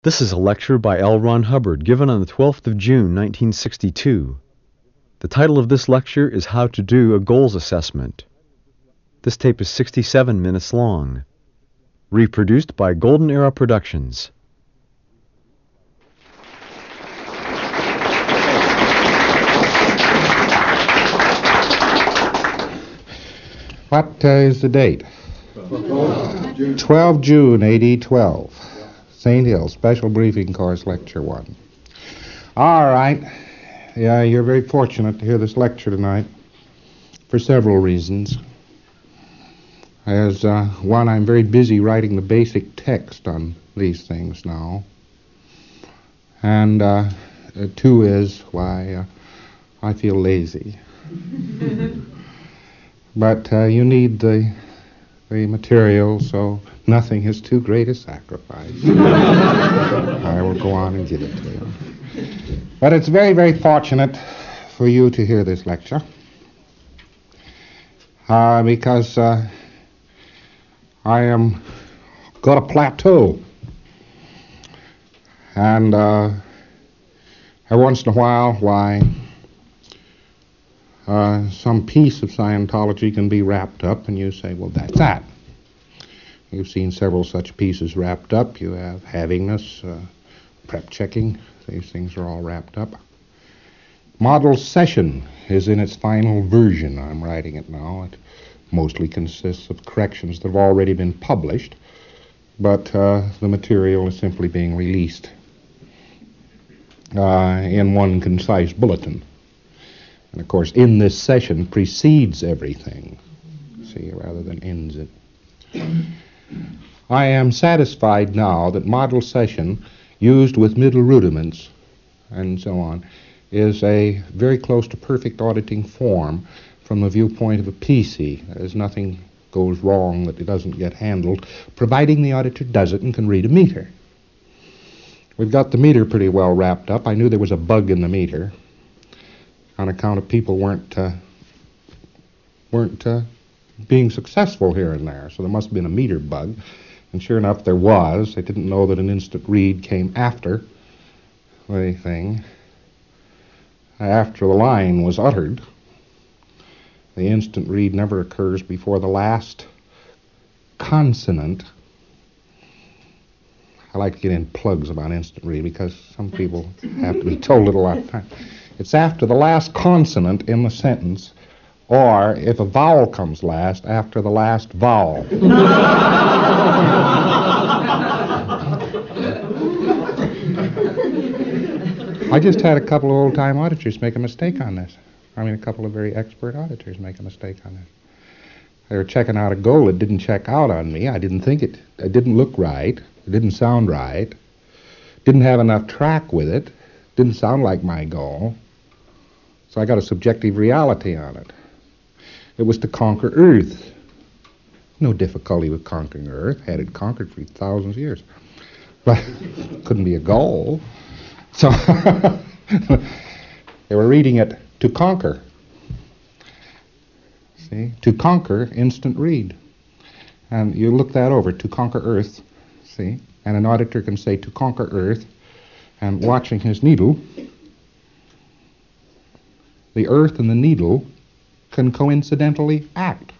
This is a lecture by L. Ron Hubbard given on the 12th of June, 1962. The title of this lecture is How to Do a Goals Assessment. This tape is 67 minutes long. Reproduced by Golden Era Productions. What is the date? 12 June, AD 12. St. Hill, Special Briefing Course, Lecture 1. All right. Yeah, you're very fortunate to hear this lecture tonight for several reasons. As one, I'm very busy writing the basic text on these things now. And two is why I feel lazy. But you need the material, so nothing is too great a sacrifice. I will go on and give it to you. But it's very, very fortunate for you to hear this lecture because I am got a plateau. And every once in a while, some piece of Scientology can be wrapped up, and you say, well, that's that. You've seen several such pieces wrapped up. You have havingness, prep checking. These things are all wrapped up. Model Session is in its final version. I'm writing it now. It mostly consists of corrections that have already been published, but the material is simply being released in one concise bulletin. And, of course, in this session precedes everything, see, rather than ends it. I am satisfied now that Model Session, used with middle rudiments and so on, is a very close to perfect auditing form from the viewpoint of a PC. There's nothing goes wrong that it doesn't get handled, providing the auditor does it and can read a meter. We've got the meter pretty well wrapped up. I knew there was a bug in the meter on account of people weren't being successful here and there. So there must have been a meter bug. And sure enough, there was. I didn't know that an instant read came after the thing. After the line was uttered. The instant read never occurs before the last consonant. I like to get in plugs about instant read because some people have to be told it a lot of times. It's after the last consonant in the sentence, or if a vowel comes last, after the last vowel. I just had a couple of old-time auditors make a mistake on this. I mean, a couple of very expert auditors make a mistake on this. They were checking out a goal. It didn't check out on me. I didn't think it didn't look right. It didn't sound right. Didn't have enough track with it. Didn't sound like my goal. So I got a subjective reality on it. It was to conquer Earth. No difficulty with conquering Earth. Had it conquered for thousands of years. But it couldn't be a goal. So they were reading it to conquer. See? To conquer instant read. And you look that over, to conquer Earth. See? And an auditor can say to conquer Earth, and watching his needle, the Earth and the needle can coincidentally act.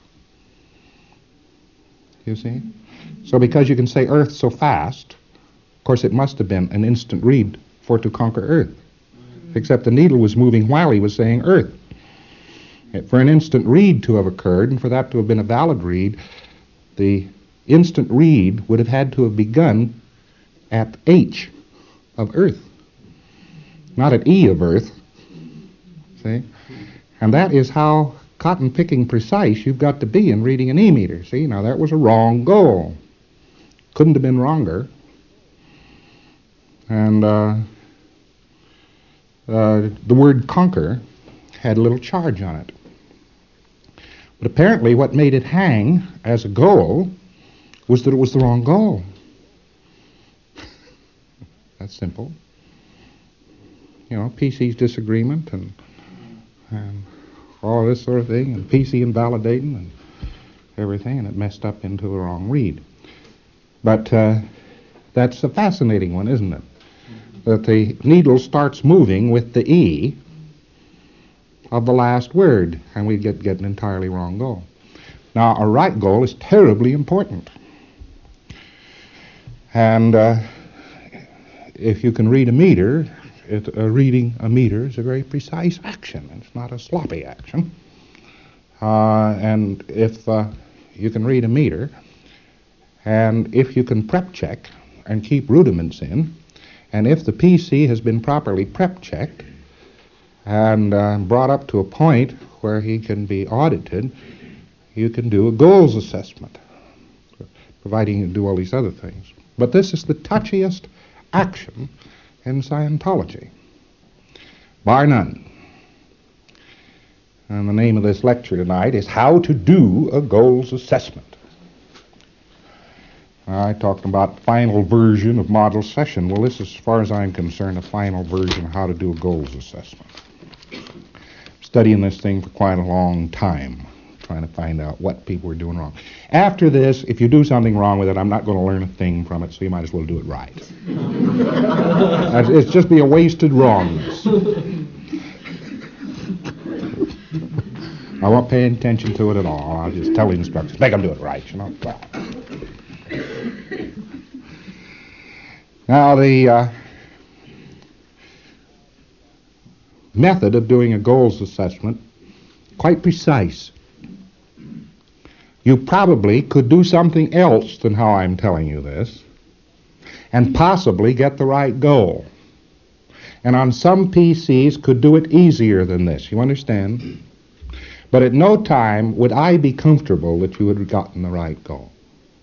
You see? So because you can say Earth so fast, of course it must have been an instant read for to conquer Earth. Except the needle was moving while he was saying Earth. For an instant read to have occurred, and for that to have been a valid read, the instant read would have had to have begun at H of Earth, not at E of Earth. See? And that is how cotton-picking precise you've got to be in reading an E-meter. See? Now, that was a wrong goal. Couldn't have been wronger. And the word conquer had a little charge on it. But apparently what made it hang as a goal was that it was the wrong goal. That's simple. You know, PC's disagreement and all this sort of thing, and PC invalidating and everything, and it messed up into the wrong read. But That's a fascinating one, isn't it? That the needle starts moving with the E of the last word, and we get an entirely wrong goal. Now, a right goal is terribly important. And if you can read a meter, reading a meter is a very precise action. It's not a sloppy action. And if you can read a meter, and if you can prep check and keep rudiments in, and if the PC has been properly prep checked and brought up to a point where he can be audited, you can do a goals assessment, providing you do all these other things. But this is the touchiest action in Scientology, bar none. And the name of this lecture tonight is How to Do a Goals Assessment. I talked about final version of model session. Well, this is, as far as I'm concerned, a final version of how to do a goals assessment. Studying this thing for quite a long time, trying to find out what people were doing wrong. After this, if you do something wrong with it, I'm not going to learn a thing from it, so you might as well do it right. It's just be a wasted wrongness. I won't pay attention to it at all. I'll just tell the instructors, make them do it right, you know. Now, the method of doing a goals assessment, quite precise. You probably could do something else than how I'm telling you this, and possibly get the right goal. And on some PCs could do it easier than this, you understand? But at no time would I be comfortable that you had gotten the right goal.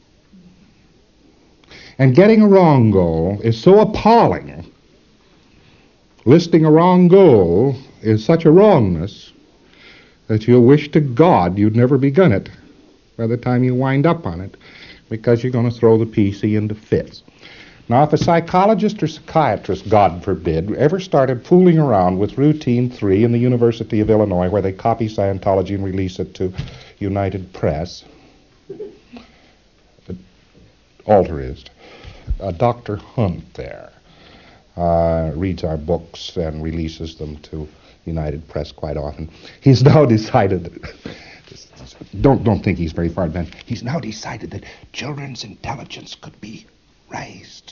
And getting a wrong goal is so appalling. Listing a wrong goal is such a wrongness that you'll wish to God you'd never begun it by the time you wind up on it, because you're going to throw the PC into fits. Now, if a psychologist or psychiatrist, God forbid, ever started fooling around with Routine 3 in the University of Illinois, where they copy Scientology and release it to United Press, altarist, Dr. Hunt there reads our books and releases them to United Press quite often. He's now decided, don't think he's very far advanced, he's now decided that children's intelligence could be raised.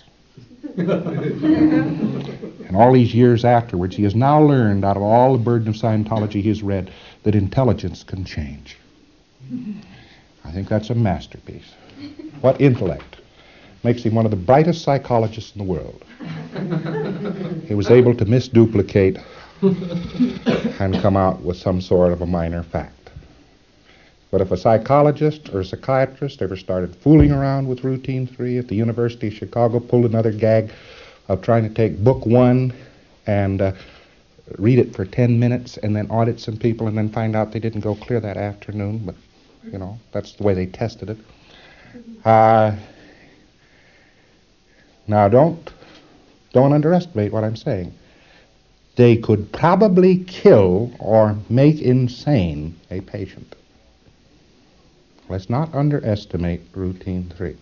And all these years afterwards, he has now learned, out of all the burden of Scientology he has read, that intelligence can change. I think that's a masterpiece. What intellect makes him one of the brightest psychologists in the world. He was able to misduplicate and come out with some sort of a minor fact. But if a psychologist or a psychiatrist ever started fooling around with Routine 3 at the University of Chicago, pulled another gag of trying to take Book 1 and read it for 10 minutes and then audit some people and then find out they didn't go clear that afternoon, but, you know, that's the way they tested it. Now, don't underestimate what I'm saying. They could probably kill or make insane a patient. Let's not underestimate Routine 3.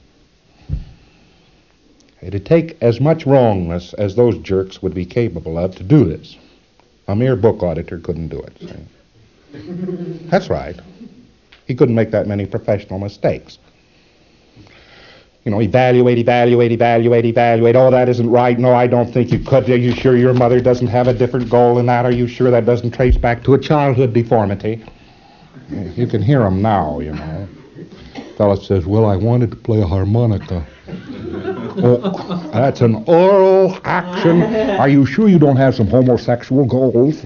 It'd take as much wrongness as those jerks would be capable of to do this. A mere book auditor couldn't do it. See? That's right. He couldn't make that many professional mistakes. You know, evaluate. Oh, that isn't right. No, I don't think you could. Are you sure your mother doesn't have a different goal than that? Are you sure that doesn't trace back to a childhood deformity? You can hear him now, you know. Fellow says, well, I wanted to play a harmonica. Oh, that's an oral action. Are you sure you don't have some homosexual goals?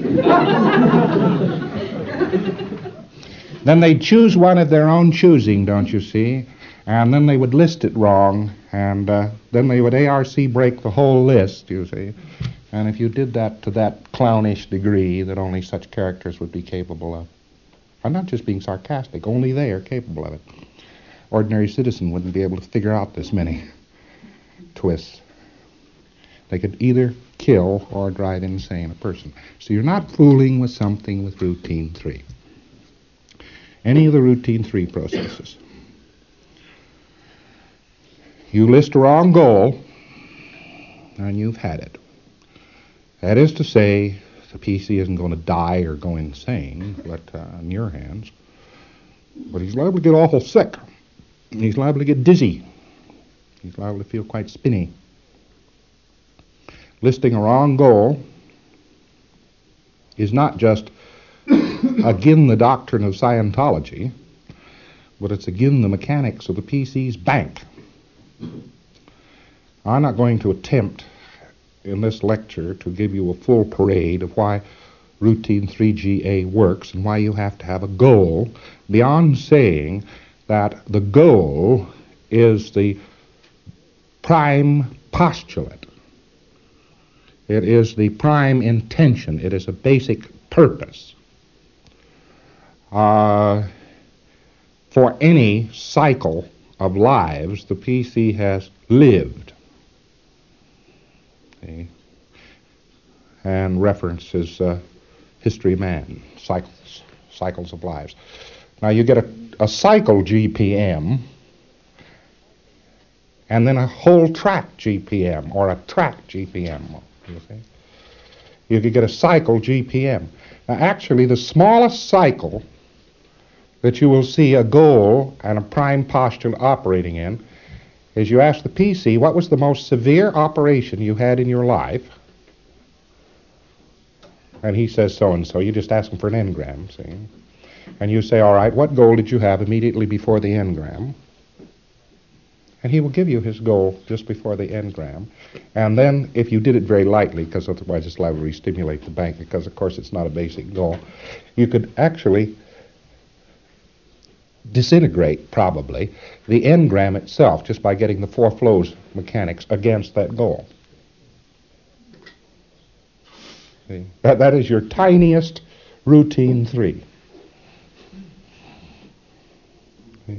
Then they'd choose one of their own choosing, don't you see? And then they would list it wrong, and then they would ARC break the whole list, you see. And if you did that to that clownish degree that only such characters would be capable of, I'm not just being sarcastic, only they are capable of it. Ordinary citizen wouldn't be able to figure out this many twists. They could either kill or drive insane a person. So you're not fooling with something with Routine 3. Any of the Routine 3 processes. you list a wrong goal, and you've had it. That is to say, the PC isn't going to die or go insane, but in your hands. But he's liable to get awful sick. He's liable to get dizzy. He's liable to feel quite spinny. Listing a wrong goal is not just again the doctrine of Scientology, but it's again the mechanics of the PC's bank. I'm not going to attempt in this lecture to give you a full parade of why routine 3GA works and why you have to have a goal, beyond saying that the goal is the prime postulate. It is the prime intention. It is a basic purpose for any cycle of lives the PC has lived. See? And references History of Man, cycles of lives. Now you get a cycle GPM and then a whole track GPM or a track GPM. You see? You could get a cycle GPM. Now actually the smallest cycle that you will see a goal and a prime postulate operating in is you ask the PC, what was the most severe operation you had in your life? And he says so-and-so. You just ask him for an engram, see? And you say, all right, what goal did you have immediately before the engram? And he will give you his goal just before the engram. And then, if you did it very lightly, because otherwise it's liable to re-stimulate the bank, because of course it's not a basic goal, you could actually disintegrate, probably, the engram itself just by getting the four flows mechanics against that goal. See? That is your tiniest routine 3. See?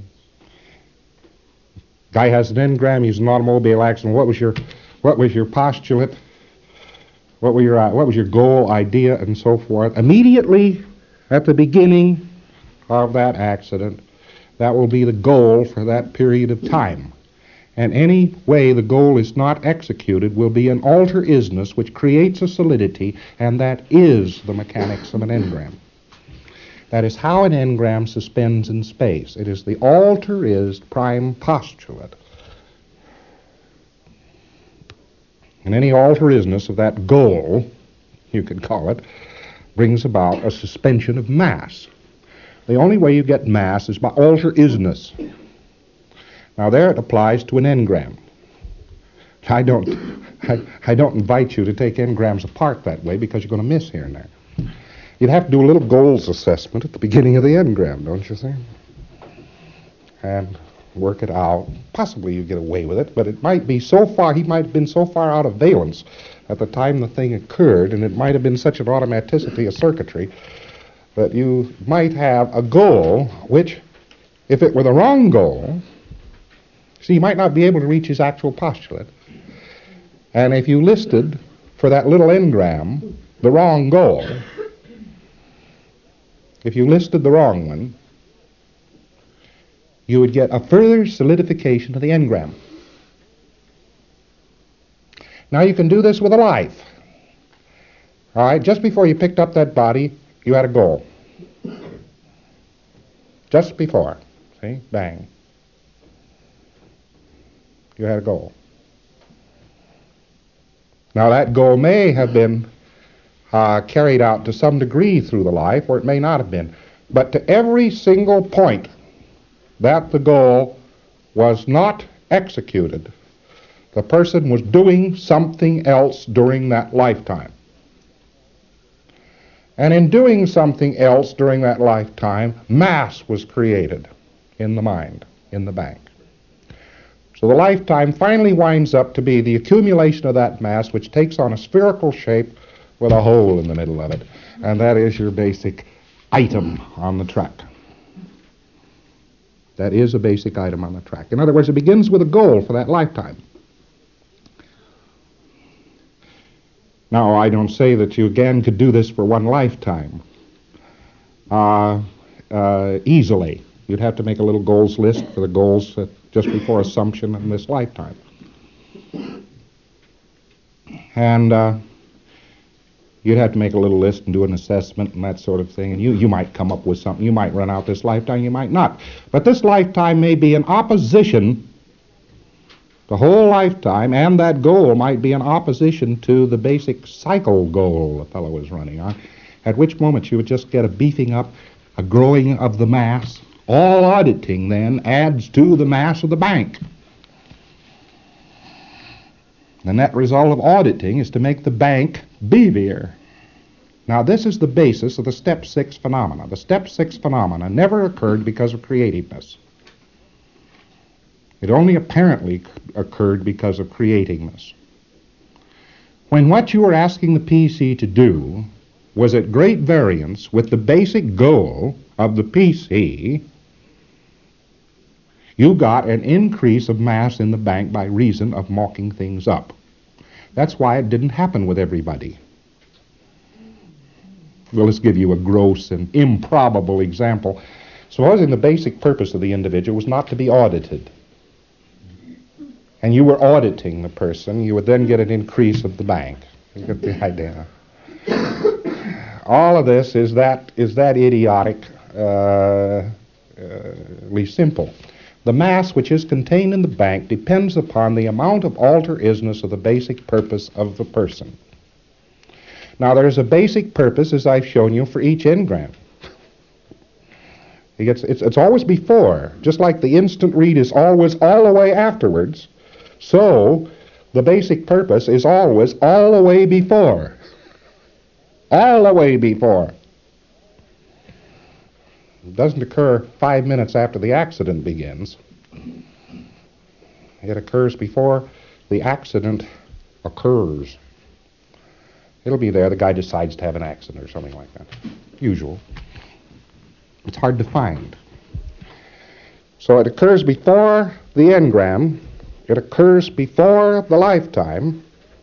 Guy has an engram, he's an automobile accident. What was your postulate? What was your goal, idea, and so forth? Immediately at the beginning of that accident, that will be the goal for that period of time. And any way the goal is not executed will be an alter isness which creates a solidity, and that is the mechanics of an engram. That is how an engram suspends in space. It is the alter is prime postulate. And any alter isness of that goal, you could call it, brings about a suspension of mass. The only way you get mass is by alter isness. Now there it applies to an engram. I don't invite you to take engrams apart that way because you're going to miss here and there. You'd have to do a little goals assessment at the beginning of the engram, don't you think? And work it out. Possibly you get away with it, but it might be so far, he might have been so far out of valence at the time the thing occurred, and it might have been such an automaticity of circuitry that you might have a goal which, if it were the wrong goal, see, he might not be able to reach his actual postulate. And if you listed for that little engram the wrong goal, if you listed the wrong one, you would get a further solidification of the engram. Now you can do this with a life. All right, just before you picked up that body, you had a goal. Just before, see, bang. You had a goal. Now that goal may have been carried out to some degree through the life, or it may not have been. But to every single point that the goal was not executed, the person was doing something else during that lifetime. And in doing something else during that lifetime, mass was created in the mind, in the bank. So the lifetime finally winds up to be the accumulation of that mass, which takes on a spherical shape with a hole in the middle of it. And that is your basic item on the track. That is a basic item on the track. In other words, it begins with a goal for that lifetime. Now, I don't say that you again could do this for one lifetime easily. You'd have to make a little goals list for the goals just before Assumption in this lifetime. And you'd have to make a little list and do an assessment and that sort of thing. And you might come up with something. You might run out this lifetime, you might not. But this lifetime may be in opposition, the whole lifetime, and that goal might be in opposition to the basic cycle goal the fellow is running on, at which moment you would just get a beefing up, a growing of the mass. All auditing then adds to the mass of the bank. The net result of auditing is to make the bank beevier. Now this is the basis of the step 6 phenomena. The step 6 phenomena never occurred because of creativeness. It only apparently occurred because of creatingness. When what you were asking the PC to do was at great variance with the basic goal of the PC, you got an increase of mass in the bank by reason of mocking things up. That's why it didn't happen with everybody. Well, let's give you a gross and improbable example. Supposing the basic purpose of the individual was not to be audited, and you were auditing the person, you would then get an increase of the bank. You get the idea. All of this is that idiotically simple. The mass which is contained in the bank depends upon the amount of altruismus of the basic purpose of the person. Now there's a basic purpose, as I've shown you, for each engram. It's always before, just like the instant read is always all the way afterwards, so the basic purpose is always all the way before. All the way before. It doesn't occur 5 minutes after the accident begins. It occurs before the accident occurs. It'll be there. The guy decides to have an accident or something like that. Usual. It's hard to find. So it occurs before the engram. It occurs before the lifetime.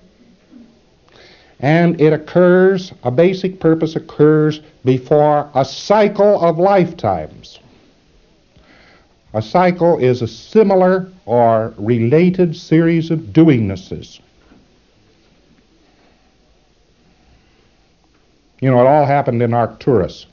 And it occurs, a basic purpose occurs before a cycle of lifetimes. A cycle is a similar or related series of doingnesses. You know, it all happened in Arcturus.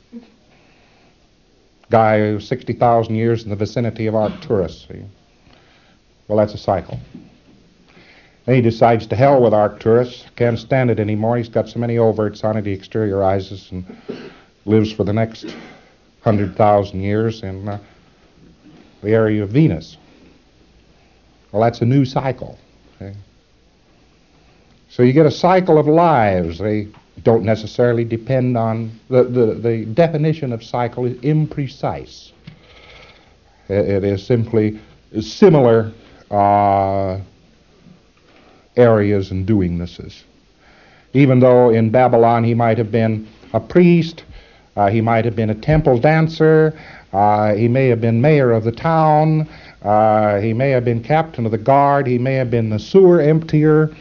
Guy 60,000 years in the vicinity of Arcturus. See? Well, that's a cycle. Then he decides to hell with Arcturus, can't stand it anymore. He's got so many overts on it, he exteriorizes and lives for the next 100,000 years in the area of Venus. Well, that's a new cycle. Okay? So you get a cycle of lives. They don't necessarily depend on, the definition of cycle is imprecise. It is simply similar areas and doingnesses. Even though in Babylon he might have been a priest, he might have been a temple dancer, he may have been mayor of the town, he may have been captain of the guard, he may have been the sewer emptier,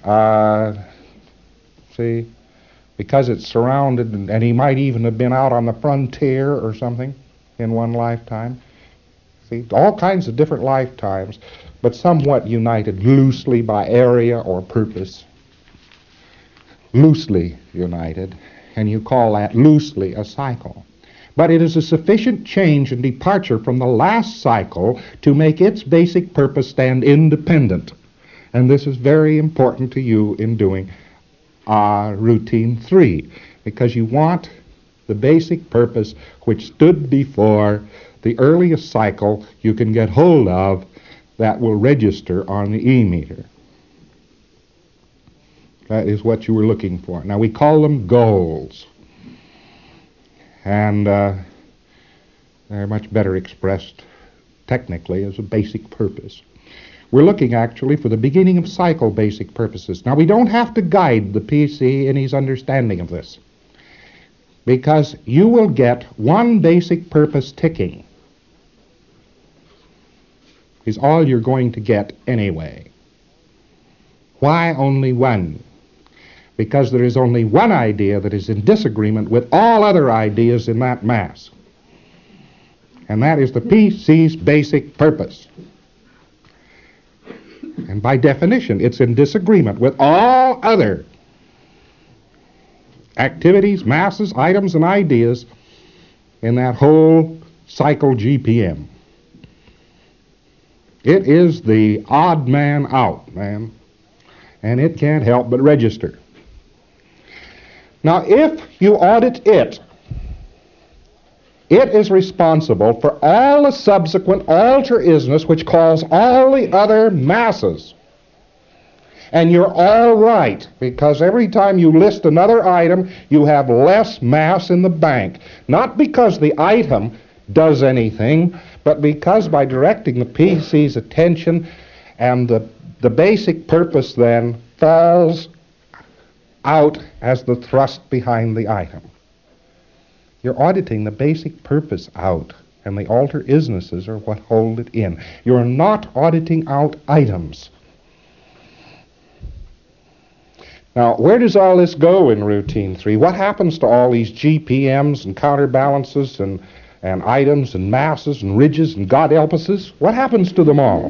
see, because it's surrounded, and he might even have been out on the frontier or something in one lifetime. See, all kinds of different lifetimes, but somewhat united loosely by area or purpose. Loosely united, and you call that loosely a cycle. But it is a sufficient change and departure from the last cycle to make its basic purpose stand independent. And this is very important to you in doing routine 3, because you want the basic purpose which stood before the earliest cycle you can get hold of that will register on the E-meter. That is what you were looking for. Now we call them goals, and they're much better expressed technically as a basic purpose. We're looking actually for the beginning of cycle basic purposes. Now we don't have to guide the PC in his understanding of this, because you will get one basic purpose ticking. Is all you're going to get anyway. Why only one? Because there is only one idea that is in disagreement with all other ideas in that mass. And that is the PC's basic purpose. And by definition, it's in disagreement with all other activities, masses, items, and ideas in that whole cycle GPM. It is the odd man out, man, and it can't help but register. Now, if you audit it, it is responsible for all the subsequent alter-isness which cause all the other masses. And you're all right, because every time you list another item, you have less mass in the bank. Not because the item does anything, but because by directing the PC's attention, and the basic purpose then falls out as the thrust behind the item. You're auditing the basic purpose out, and the alter-isnesses are what hold it in. You're not auditing out items. Now, where does all this go in Routine 3? What happens to all these GPMs and counterbalances and items and masses and ridges and God help us? What happens to them all?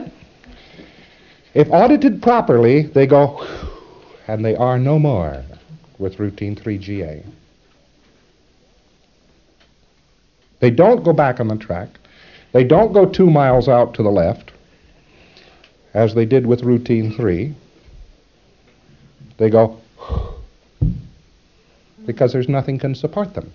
If audited properly, they go, and they are no more with Routine 3GA. They don't go back on the track. They don't go 2 miles out to the left, as they did with Routine 3. They go, because there's nothing can support them.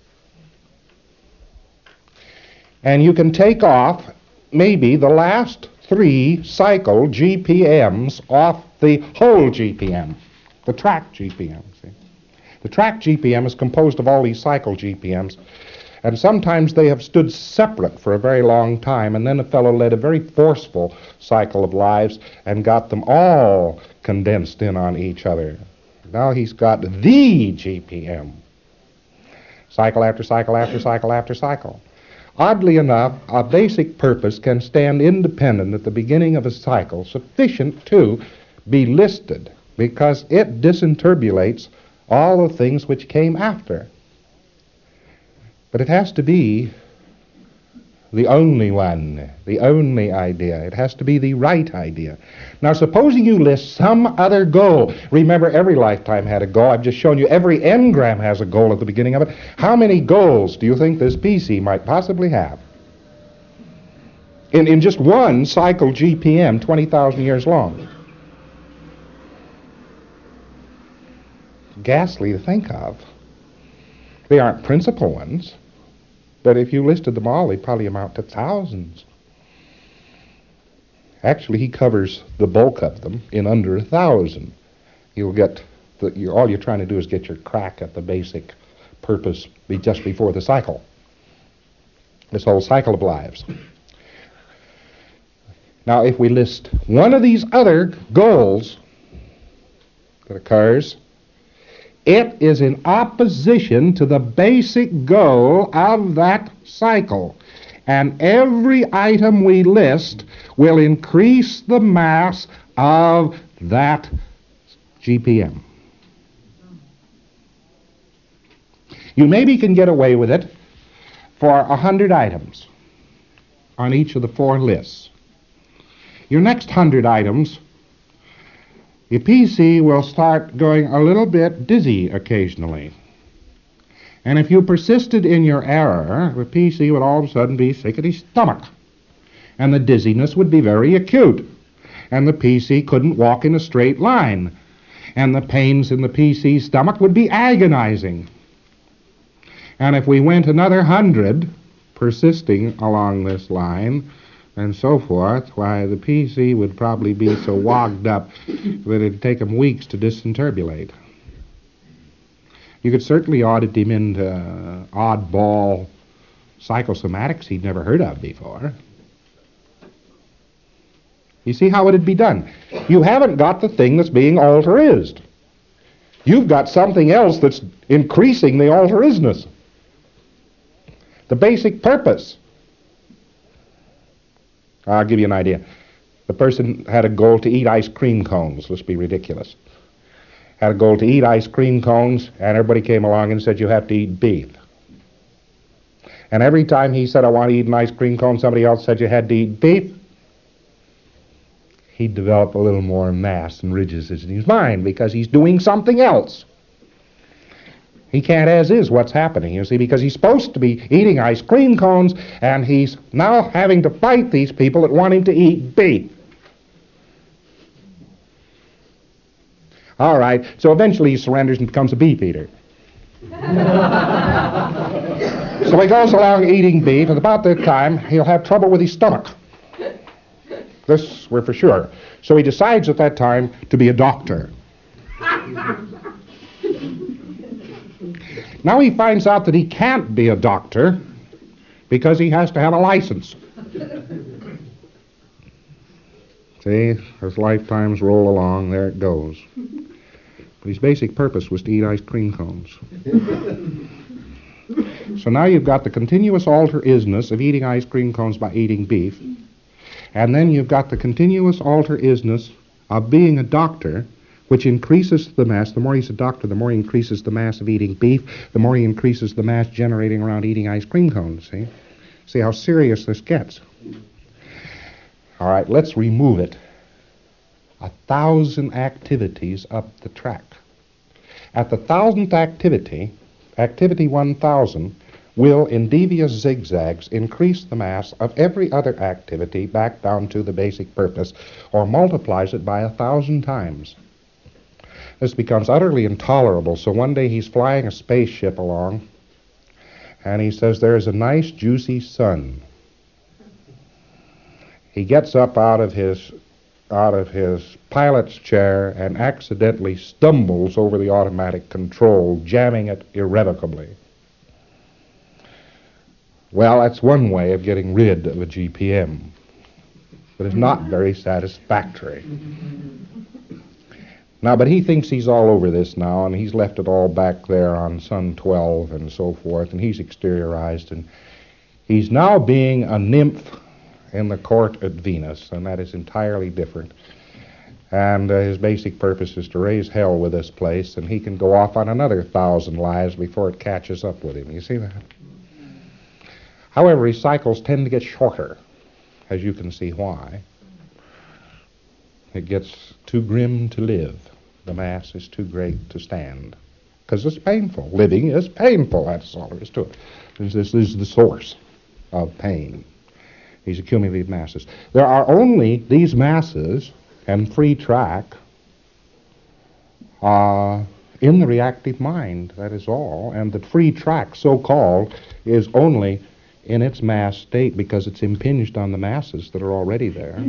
And you can take off maybe the last 3 cycle GPMs off the whole GPM, the track GPM. See? The track GPM is composed of all these cycle GPMs, and sometimes they have stood separate for a very long time, and then a fellow led a very forceful cycle of lives and got them all condensed in on each other. Now he's got the GPM. Cycle after cycle after cycle after cycle. Oddly enough, a basic purpose can stand independent at the beginning of a cycle, sufficient to be listed, because it disinterbulates all the things which came after. But it has to be the only one, the only idea. It has to be the right idea. Now, supposing you list some other goal. Remember, every lifetime had a goal. I've just shown you every engram has a goal at the beginning of it. How many goals do you think this PC might possibly have? In just one cycle GPM, 20,000 years long. Ghastly to think of. They aren't principal ones. But if you listed them all, they'd probably amount to thousands. Actually, he covers the bulk of them in under 1,000. You'll get all you're trying to do is get your crack at the basic purpose just before the cycle. This whole cycle of lives. Now, if we list one of these other goals that occurs, it is in opposition to the basic goal of that cycle. And every item we list will increase the mass of that GPM. You maybe can get away with it for 100 items on each of the 4 lists. Your next 100 items, your PC will start going a little bit dizzy occasionally. And if you persisted in your error, the PC would all of a sudden be sick at his stomach. And the dizziness would be very acute. And the PC couldn't walk in a straight line. And the pains in the PC's stomach would be agonizing. And if we went another 100, persisting along this line, and so forth, why, the PC would probably be so wogged up that it'd take him weeks to disinterbulate. You could certainly audit him into oddball psychosomatics he'd never heard of before. You see how it'd be done? You haven't got the thing that's being alter-ised. You've got something else that's increasing the alter-isness. The basic purpose. I'll give you an idea. The person had a goal to eat ice cream cones. Let's be ridiculous. Had a goal to eat ice cream cones, and everybody came along and said, you have to eat beef. and every time he said, I want to eat an ice cream cone, somebody else said you had to eat beef, he'd develop a little more mass and ridges in his mind because he's doing something else. He can't as is what's happening, you see, because he's supposed to be eating ice cream cones, and he's now having to fight these people that want him to eat beef. All right, so eventually he surrenders and becomes a beef eater. So he goes along eating beef, and about that time he'll have trouble with his stomach. This we're for sure. So he decides at that time to be a doctor. Now he finds out that he can't be a doctor because he has to have a license. See, as lifetimes roll along, there it goes. But his basic purpose was to eat ice cream cones. So now you've got the continuous alter-isness of eating ice cream cones by eating beef, and then you've got the continuous alter-isness of being a doctor, which increases the mass. The more he's a doctor, the more he increases the mass of eating beef, the more he increases the mass generating around eating ice cream cones, see? See how serious this gets. All right, let's remove it. 1,000 activities up the track. At the 1,000th activity, activity 1,000, will, in devious zigzags, increase the mass of every other activity back down to the basic purpose, or multiplies it by 1,000 times. This becomes utterly intolerable, so one day he's flying a spaceship along, and he says, there's a nice juicy sun. He gets up out of his pilot's chair and accidentally stumbles over the automatic control, jamming it irrevocably. Well, that's one way of getting rid of a GPM, but it's not very satisfactory. Now, but he thinks he's all over this now, and he's left it all back there on Sun 12 and so forth, and he's exteriorized, and he's now being a nymph in the court at Venus, and that is entirely different. And his basic purpose is to raise hell with this place, and he can go off on another 1,000 lives before it catches up with him. You see that? However, his cycles tend to get shorter, as you can see why. It gets too grim to live. The mass is too great to stand. Because it's painful. Living is painful. That's all there is to it. This is the source of pain. These accumulated masses. There are only these masses and free track in the reactive mind. That is all. And the free track, so-called, is only in its mass state because it's impinged on the masses that are already there.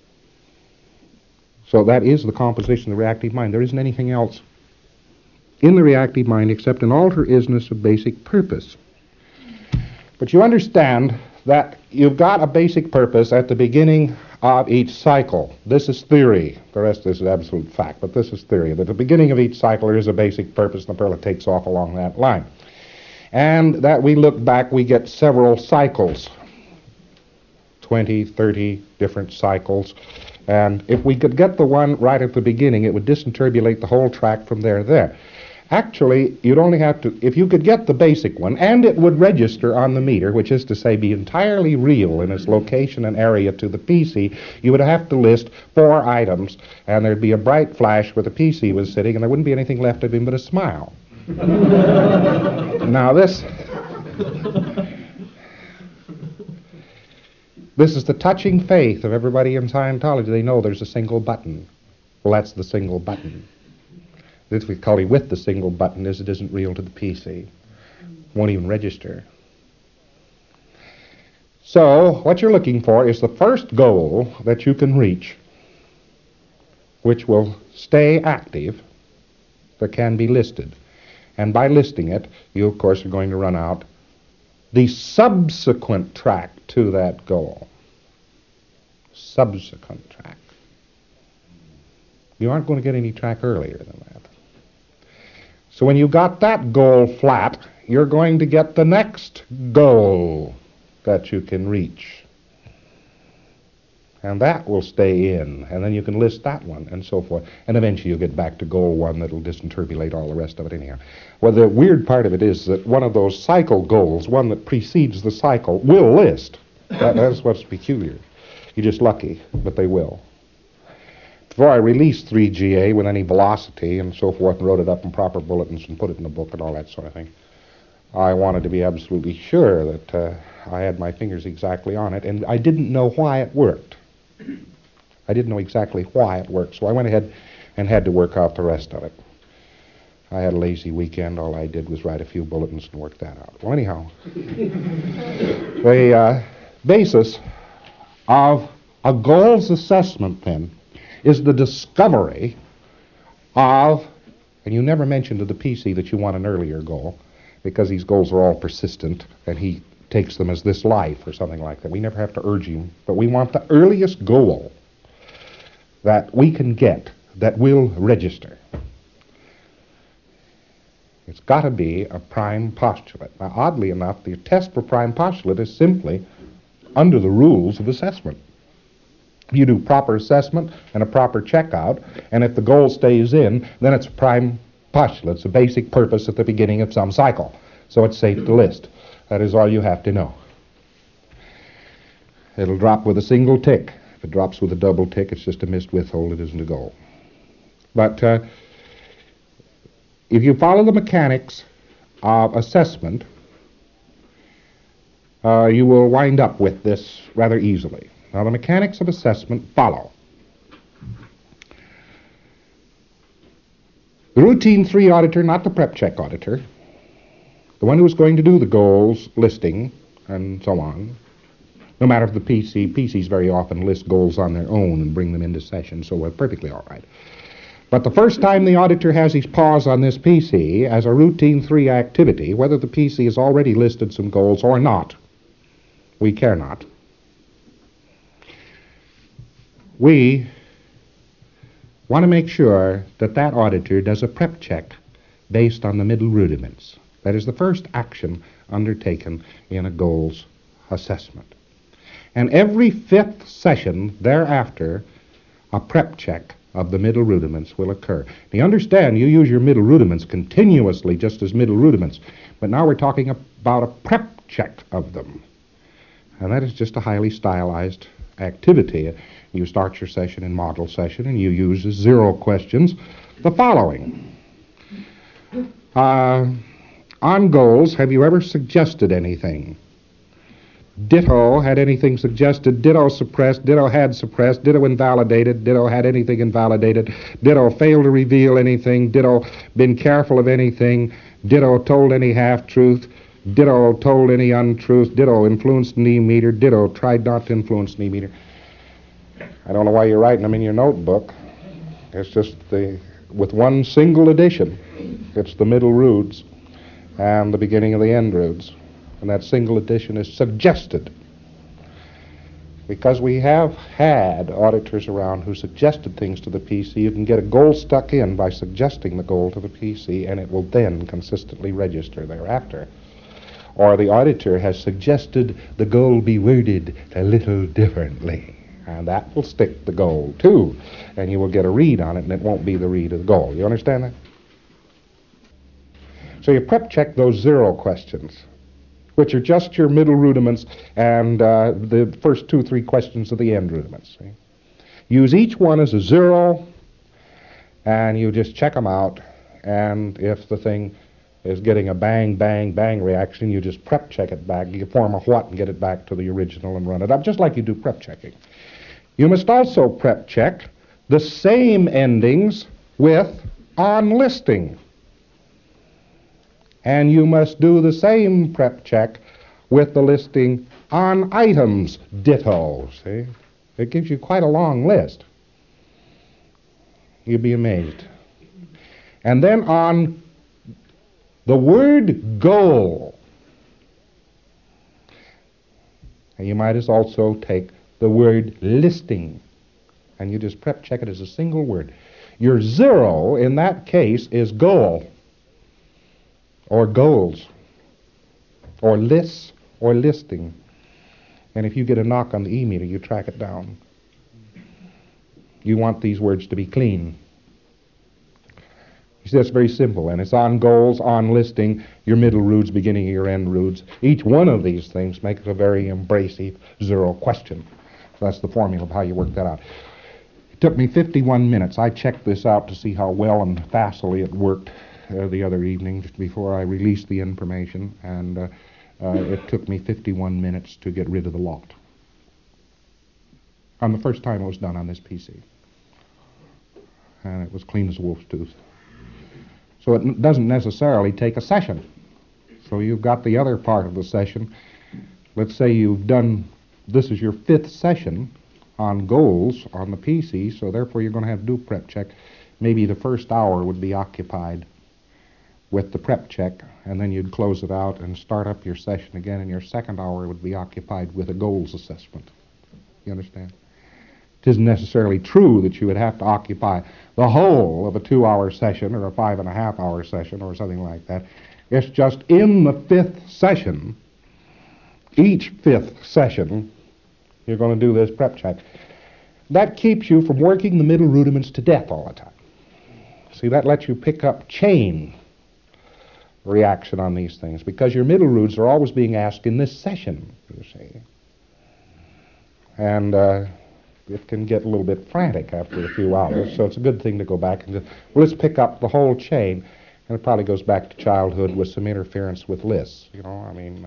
So that is the composition of the reactive mind. There isn't anything else in the reactive mind except an alter-isness of basic purpose. But you understand that you've got a basic purpose at the beginning of each cycle. This is theory. The rest of this is absolute fact, but this is theory. At the beginning of each cycle there is a basic purpose, and the perla takes off along that line. And that we look back, we get several cycles, 20, 30 different cycles. And if we could get the one right at the beginning, it would disinterbulate the whole track from there. Actually, you'd only have to, if you could get the basic one, and it would register on the meter, which is to say be entirely real in its location and area to the PC, you would have to list 4 items, and there'd be a bright flash where the PC was sitting, and there wouldn't be anything left of him but a smile. Now this is the touching faith of everybody in Scientology. They know there's a single button. Well, that's the single button. The difficulty with the single button is it isn't real to the PC. Won't even register. So, what you're looking for is the first goal that you can reach, which will stay active, that can be listed. And by listing it, you, of course, are going to run out the subsequent track to that goal. Subsequent track. You aren't going to get any track earlier than that. So when you got that goal flat, you're going to get the next goal that you can reach. And that will stay in, and then you can list that one, and so forth. And eventually you'll get back to goal one that'll disinterpolate all the rest of it anyhow. Well, the weird part of it is that one of those cycle goals, one that precedes the cycle, will list. That's what's peculiar. You're just lucky, but they will. Before I released 3GA with any velocity and so forth and wrote it up in proper bulletins and put it in the book and all that sort of thing, I wanted to be absolutely sure that I had my fingers exactly on it, and I didn't know why it worked. I didn't know exactly why it worked, so I went ahead and had to work out the rest of it. I had a lazy weekend. All I did was write a few bulletins and work that out. Well, anyhow, the basis of a goals assessment, then, is the discovery of, and you never mentioned to the PC that you want an earlier goal, because these goals are all persistent, and he takes them as this life or something like that. We never have to urge him, but we want the earliest goal that we can get that will register. It's got to be a prime postulate. Now, oddly enough, the test for prime postulate is simply under the rules of assessment. You do proper assessment and a proper checkout, and if the goal stays in, then it's a prime postulate. It's a basic purpose at the beginning of some cycle, so it's safe to list. That is all you have to know. It'll drop with a single tick. If it drops with a double tick, it's just a missed withhold. It isn't a goal. But if you follow the mechanics of assessment, you will wind up with this rather easily. Now, the mechanics of assessment follow. The routine 3 auditor, not the prep check auditor, the one who is going to do the goals listing and so on, no matter if the PCs very often list goals on their own and bring them into session, so we're perfectly all right. But the first time the auditor has his paws on this PC as a routine 3 activity, whether the PC has already listed some goals or not, we care not. We want to make sure that that auditor does a prep check based on the middle rudiments. That is the first action undertaken in a goals assessment. And every 5th session thereafter, a prep check of the middle rudiments will occur. Now, you understand, you use your middle rudiments continuously just as middle rudiments, but now we're talking about a prep check of them. And that is just a highly stylized activity. You start your session in model session, and you use as 0 questions the following. On goals, have you ever suggested anything? Ditto, had anything suggested? Ditto, suppressed. Ditto, had suppressed. Ditto, invalidated. Ditto, had anything invalidated. Ditto, failed to reveal anything. Ditto, been careful of anything. Ditto, told any half-truth. Ditto, told any untruth. Ditto, influenced knee meter. Ditto, tried not to influence knee meter. I don't know why you're writing them in your notebook. It's just with one single addition. It's the middle rudes and the beginning of the end rudes. And that single addition is suggested. Because we have had auditors around who suggested things to the PC, you can get a goal stuck in by suggesting the goal to the PC, and it will then consistently register thereafter. Or the auditor has suggested the goal be worded a little differently. And that will stick the goal, too. And you will get a read on it, and it won't be the read of the goal. You understand that? So you prep check those 0 questions, which are just your middle rudiments and the first 2, 3 questions of the end rudiments. See? Use each one as a 0, and you just check them out. And if the thing is getting a bang, bang, bang reaction, you just prep check it back. You form a what and get it back to the original and run it up, just like you do prep checking. You must also prep check the same endings with on listing. And you must do the same prep check with the listing on items, ditto. See? It gives you quite a long list. You'll be amazed. And then on the word goal, and you might as also take the word listing, and you just prep check it as a single word. Your 0 in that case is goal, or goals, or lists, or listing. And if you get a knock on the e-meter, you track it down. you want these words to be clean. You see, that's very simple, and it's on goals, on listing, your middle roots, beginning of your end roots. Each one of these things makes a very embracive zero question. So that's the formula of how you work that out. It took me 51 minutes. I checked this out to see how well and facilely it worked the other evening just before I released the information, and it took me 51 minutes to get rid of the lot. On the first time it was done on this PC. And it was clean as a wolf's tooth. So it doesn't necessarily take a session. So you've got the other part of the session. Let's say you've done, this is your 5th session on goals on the PC, so therefore you're going to have to do prep check. Maybe the first hour would be occupied with the prep check, and then you'd close it out and start up your session again, and your second hour would be occupied with a goals assessment. You understand? It isn't necessarily true that you would have to occupy the whole of a 2-hour session or a 5.5-hour session or something like that. It's just in the 5th session, each 5th session, you're going to do this prep check. That keeps you from working the middle rudiments to death all the time. See, that lets you pick up chain reaction on these things, because your middle roots are always being asked in this session, you see. And it can get a little bit frantic after a few hours, so it's a good thing to go back and just, well, let's pick up the whole chain, and it probably goes back to childhood with some interference with lists, you know, I mean,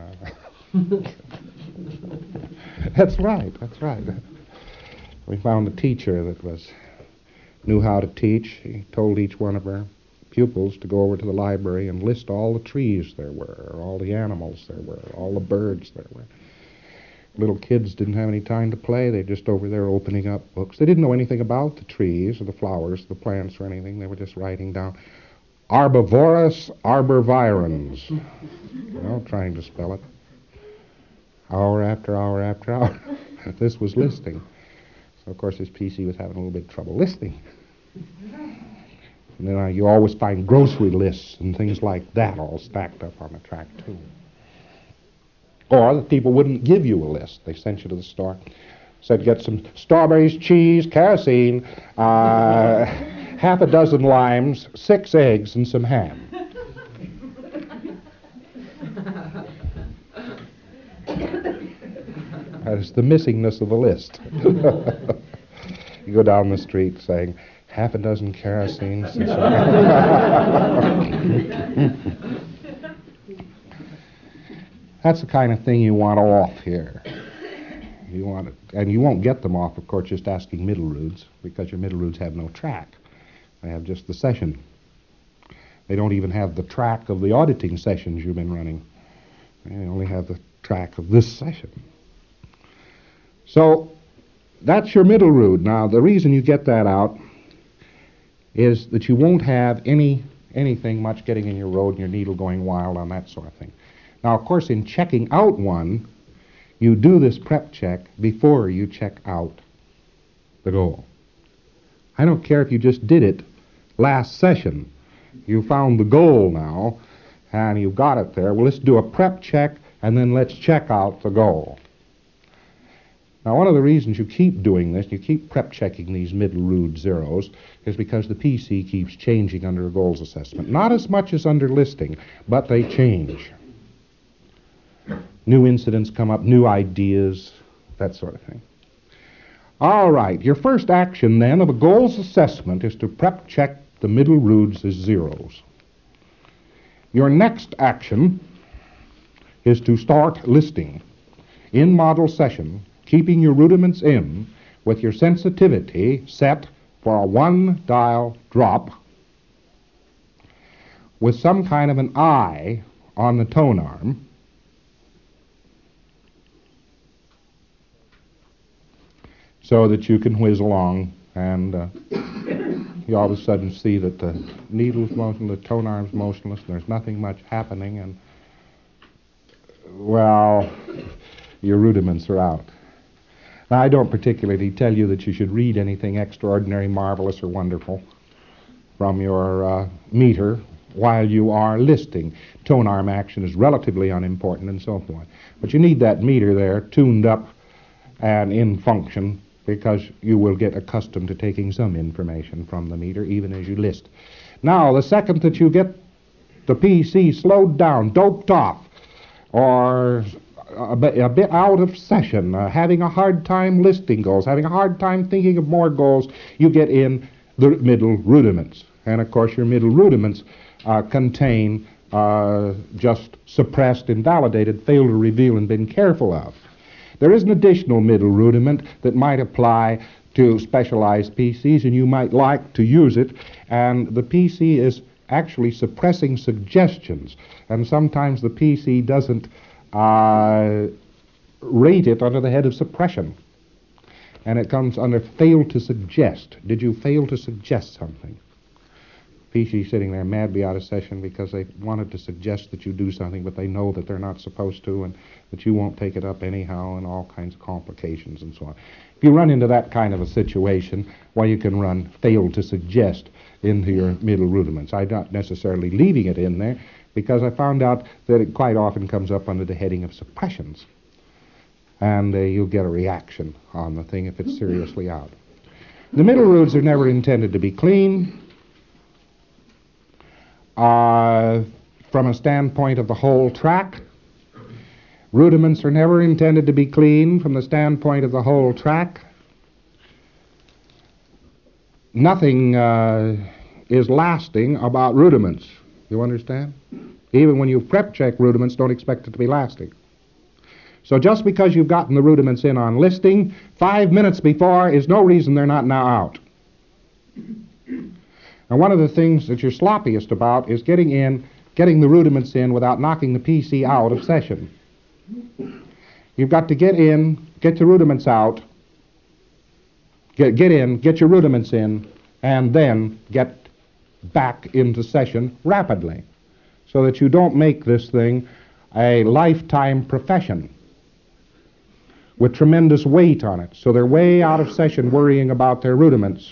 that's right. We found a teacher that knew how to teach. He told each one of her pupils to go over to the library and list all the trees there were, all the animals there were, all the birds there were. Little kids didn't have any time to play. They were just over there opening up books. They didn't know anything about the trees or the flowers, the plants or anything. They were just writing down Arbovorus arborvirens, you know, trying to spell it. Hour after hour after hour. This was listing. So, of course, his PC was having a little bit of trouble listing. And then you always find grocery lists and things like that all stacked up on the track, too. Or the people wouldn't give you a list. They sent you to the store, said get some strawberries, cheese, kerosene, half a dozen limes, 6 eggs, and some ham. That is the missingness of the list. You go down the street saying, half a dozen kerosenes and some ham. That's the kind of thing you want off here. You want it, and you won't get them off, of course, just asking middle roots, because your middle roots have no track. They have just the session. They don't even have the track of the auditing sessions you've been running. They only have the track of this session. So that's your middle root. Now, the reason you get that out is that you won't have anything much getting in your road and your needle going wild on that sort of thing. Now, of course, in checking out one, you do this prep check before you check out the goal. I don't care if you just did it last session. You found the goal now, and you've got it there. Well, let's do a prep check, and then let's check out the goal. Now, one of the reasons you keep doing this, you keep prep checking these middle root zeros, is because the PC keeps changing under a goals assessment. Not as much as under listing, but they change. New incidents come up, new ideas, that sort of thing. All right, your first action then of a goals assessment is to prep check the middle roots as zeros. Your next action is to start listing in model session, keeping your rudiments in with your sensitivity set for a 1-dial drop with some kind of an eye on the tone arm, so that you can whiz along, and you all of a sudden see that the needle's motionless, the tone arm's motionless, and there's nothing much happening, and, well, your rudiments are out. Now, I don't particularly tell you that you should read anything extraordinary, marvelous, or wonderful from your meter while you are listing. Tone arm action is relatively unimportant and so forth. But you need that meter there tuned up and in function because you will get accustomed to taking some information from the meter even as you list. Now, the second that you get the PC slowed down, doped off, or a bit out of session, having a hard time listing goals, having a hard time thinking of more goals, you get in the middle rudiments. And of course your middle rudiments contain just suppressed, invalidated, failed to reveal, and been careful of. There is an additional middle rudiment that might apply to specialized PCs, and you might like to use it, and the PC is actually suppressing suggestions, and sometimes the PC doesn't rate it under the head of suppression, and it comes under fail to suggest. Did you fail to suggest something? PC sitting there madly out of session because they wanted to suggest that you do something, but they know that they're not supposed to, and that you won't take it up anyhow, and all kinds of complications and so on. If you run into that kind of a situation, well, you can run fail to suggest into your middle rudiments. I'm not necessarily leaving it in there, because I found out that it quite often comes up under the heading of suppressions, and you'll get a reaction on the thing if it's seriously out. The middle roods are never intended to be clean. From a standpoint of the whole track, rudiments are never intended to be clean from the standpoint of the whole track. Nothing is lasting about rudiments. You understand? Even when you prep check rudiments, don't expect it to be lasting. So just because you've gotten the rudiments in on listing, 5 minutes before is no reason they're not now out. And one of the things that you're sloppiest about is getting the rudiments in without knocking the PC out of session. You've got to get in, get the rudiments out, get in, get your rudiments in, and then get back into session rapidly, so that you don't make this thing a lifetime profession with tremendous weight on it. So they're way out of session worrying about their rudiments.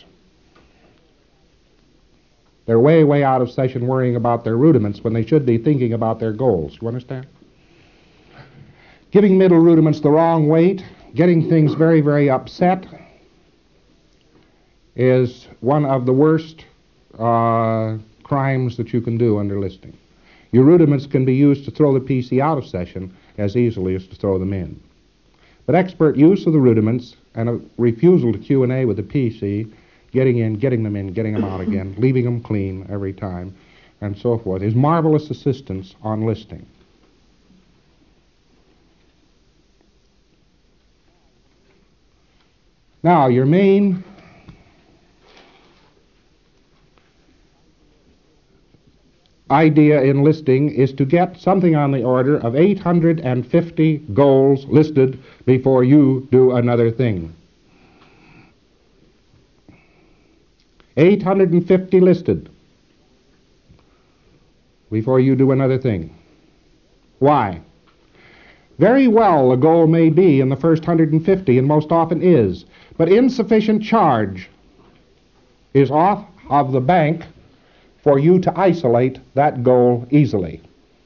They're way out of session worrying about their rudiments when they should be thinking about their goals. You understand? Giving middle rudiments the wrong weight, getting things very upset, is one of the worst crimes that you can do under listing. Your rudiments can be used to throw the PC out of session as easily as to throw them in. But expert use of the rudiments and a refusal to Q&A with the PC, getting in, getting them in, getting them out again, leaving them clean every time, and so forth, is marvelous assistance on listing. Now, your main idea in listing is to get something on the order of 850 goals listed before you do another thing. 850 listed before you do another thing. Why? Very well, a goal may be in the first 150, and most often is, but insufficient charge is off of the bank for you to isolate that goal easily.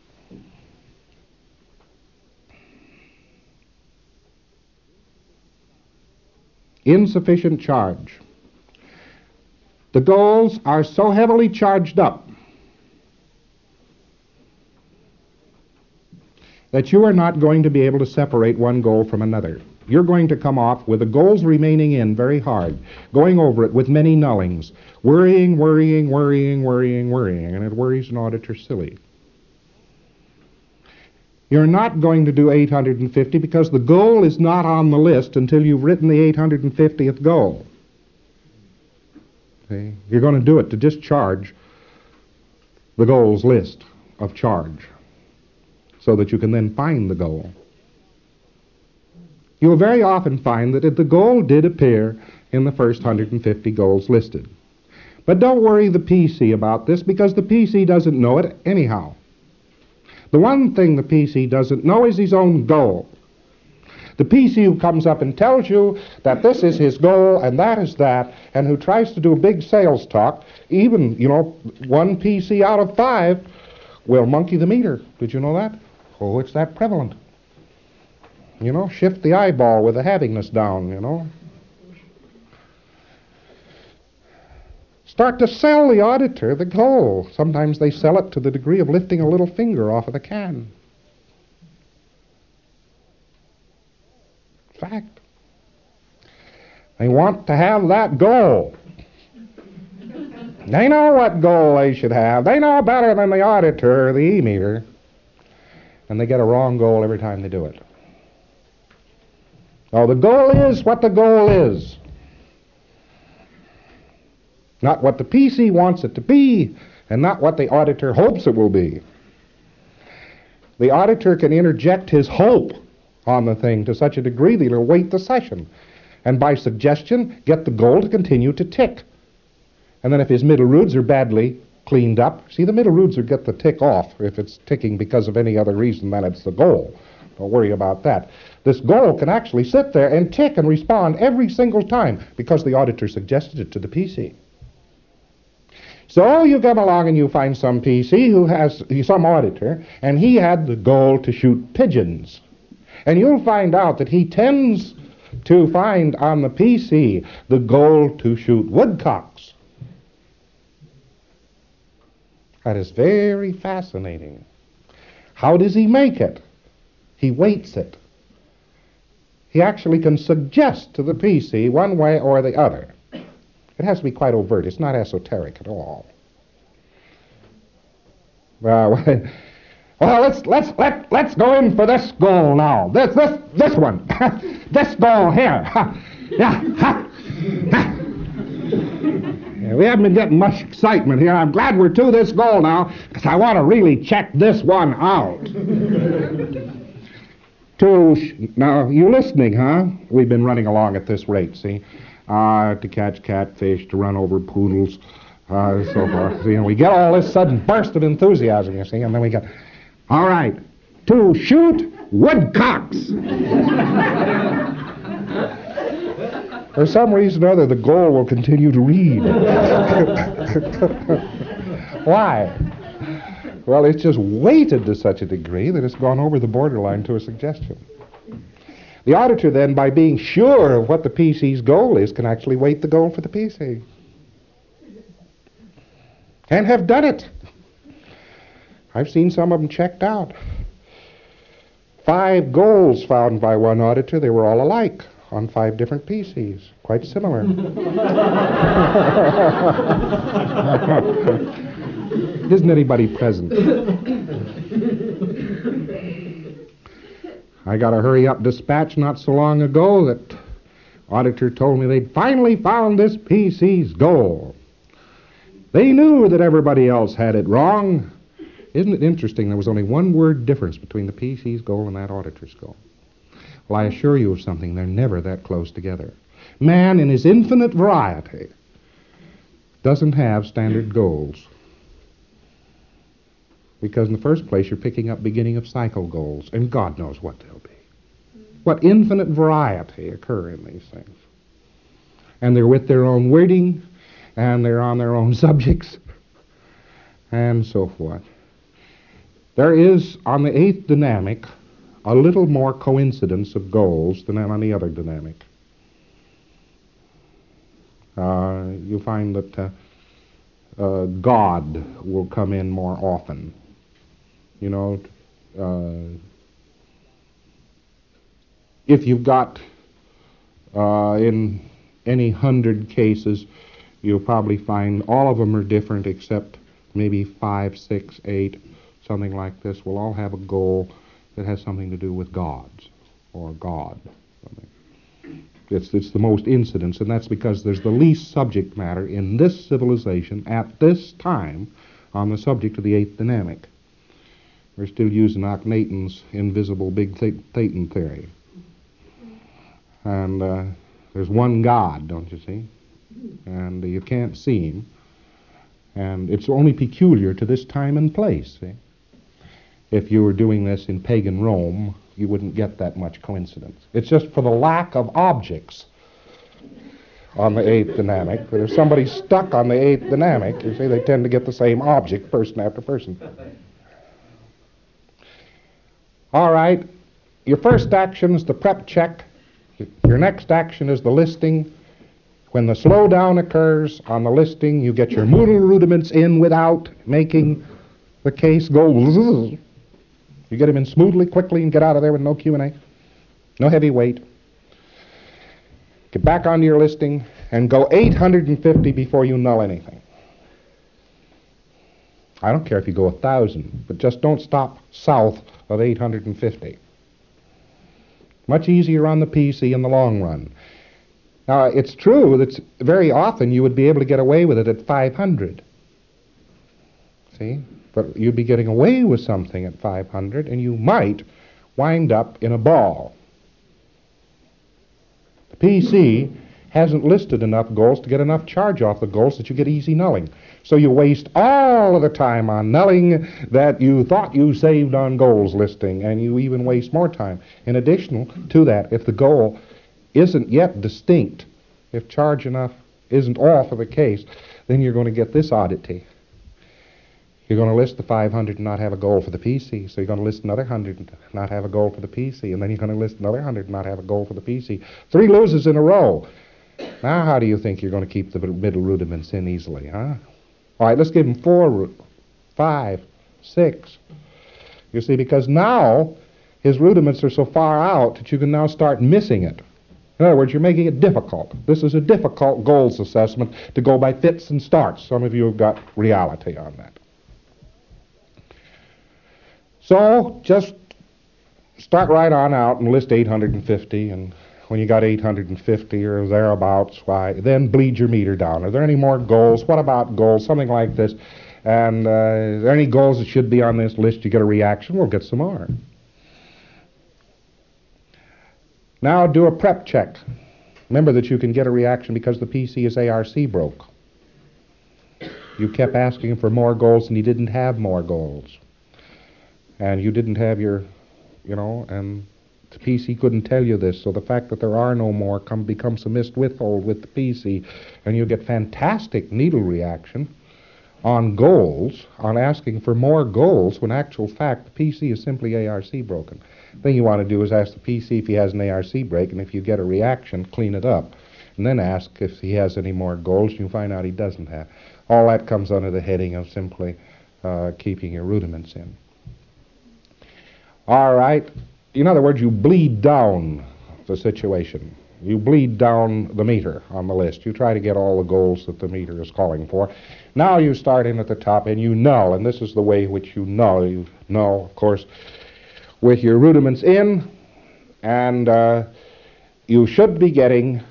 Insufficient charge. The goals are so heavily charged up that you are not going to be able to separate one goal from another. You're going to come off with the goals remaining in very hard, going over it with many nullings, worrying, and it worries an auditor silly. You're not going to do 850 because the goal is not on the list until you've written the 850th goal. See? You're going to do it to discharge the goals list of charge so that you can then find the goal. You'll very often find that the goal did appear in the first 150 goals listed. But don't worry the PC about this, because the PC doesn't know it anyhow. The one thing the PC doesn't know is his own goal. The PC who comes up and tells you that this is his goal and that is that, and who tries to do a big sales talk, even, one PC out of 5 will monkey the meter. Did you know that? Oh, it's that prevalent. Shift the eyeball with the havingness down, start to sell the auditor the goal. Sometimes they sell it to the degree of lifting a little finger off of the can. Fact. They want to have that goal. They know what goal they should have. They know better than the auditor or the e-meter. And they get a wrong goal every time they do it. So the goal is what the goal is. Not what the PC wants it to be, and not what the auditor hopes it will be. The auditor can interject his hope on the thing to such a degree that he'll wait the session, and by suggestion get the goal to continue to tick. And then if his middle roods are badly cleaned up, see, the middle roods will get the tick off if it's ticking because of any other reason than it's the goal. Don't worry about that. This goal can actually sit there and tick and respond every single time because the auditor suggested it to the PC. So you come along and you find some PC who has some auditor, and he had the goal to shoot pigeons. And you'll find out that he tends to find on the PC the goal to shoot woodcocks. That is very fascinating. How does he make it? He weights it. He actually can suggest to the PC one way or the other. It has to be quite overt. It's not esoteric at all. Well, let's go in for this goal now. This one. This goal here. Yeah. We haven't been getting much excitement here. I'm glad we're to this goal now, because I want to really check this one out. Now, you listening, huh? We've been running along at this rate, see? To catch catfish, to run over poodles, so forth. See, and we get all this sudden burst of enthusiasm, you see, and then we get, all right, to shoot woodcocks. For some reason or other, the goal will continue to read. Why? Well, it's just weighted to such a degree that it's gone over the borderline to a suggestion. The auditor then, by being sure of what the PC's goal is, can actually weight the goal for the PC. And have done it. I've seen some of them checked out. 5 goals found by one auditor, they were all alike on 5 different PCs. Quite similar. Isn't anybody present? I got a hurry-up dispatch not so long ago that auditor told me they'd finally found this PC's goal. They knew that everybody else had it wrong. Isn't it interesting there was only one word difference between the PC's goal and that auditor's goal? Well, I assure you of something, they're never that close together. Man, in his infinite variety, doesn't have standard goals. Because in the first place, you're picking up beginning of cycle goals, and God knows what they'll be. What infinite variety occur in these things. And they're with their own wording, and they're on their own subjects, and so forth. There is, on the 8th dynamic, a little more coincidence of goals than on the other dynamic. You find that God will come in more often. You know, if you've got, in any 100 cases, you'll probably find all of them are different except maybe 5, 6, 8, something like this, will all have a goal that has something to do with gods or God. It's the most incidents, and that's because there's the least subject matter in this civilization at this time on the subject of the 8th dynamic. We're still using Akhenaten's invisible big Thetan theory. And there's one God, don't you see? And you can't see him. And it's only peculiar to this time and place, see? If you were doing this in pagan Rome, you wouldn't get that much coincidence. It's just for the lack of objects on the 8th dynamic. But if somebody's stuck on the 8th dynamic, you see, they tend to get the same object person after person. All right, your first action is the prep check. Your next action is the listing. When the slowdown occurs on the listing, you get your modal rudiments in without making the case go. You get them in smoothly, quickly, and get out of there with no Q&A, no heavy weight. Get back onto your listing and go 850 before you null anything. I don't care if you go 1,000, but just don't stop south of 850. Much easier on the PC in the long run. Now, it's true that very often you would be able to get away with it at 500. See? But you'd be getting away with something at 500, and you might wind up in a ball. The PC hasn't listed enough goals to get enough charge off the goals that you get easy nulling. So you waste all of the time on nulling that you thought you saved on goals listing, and you even waste more time. In addition to that, if the goal isn't yet distinct, if charge enough isn't all for the case, then you're going to get this oddity. You're going to list the 500 and not have a goal for the PC, so you're going to list another 100 and not have a goal for the PC, and then you're going to list another 100 and not have a goal for the PC. 3 loses in a row. Now how do you think you're going to keep the middle rudiments in easily, huh? All right, let's give them 4, 5, 6. You see, because now his rudiments are so far out that you can now start missing it. In other words, you're making it difficult. This is a difficult goals assessment to go by fits and starts. Some of you have got reality on that. So just start right on out and list 850, and when you got 850 or thereabouts, why, then bleed your meter down. Are there any more goals? What about goals? Something like this. And are there any goals that should be on this list? You get a reaction, we'll get some more. Now do a prep check. Remember that you can get a reaction because the PC is ARC broke. You kept asking for more goals and he didn't have more goals. And you didn't have your, and the PC couldn't tell you this, so the fact that there are no more becomes a missed withhold with the PC, and you get fantastic needle reaction on goals, on asking for more goals, when actual fact the PC is simply ARC broken. The thing you want to do is ask the PC if he has an ARC break, and if you get a reaction, clean it up. And then ask if he has any more goals, and you find out he doesn't have. All that comes under the heading of simply keeping your rudiments in. All right. In other words, you bleed down the situation. You bleed down the meter on the list. You try to get all the goals that the meter is calling for. Now you start in at the top and you null, and this is the way which you null. You null, of course, with your rudiments in, and you should be getting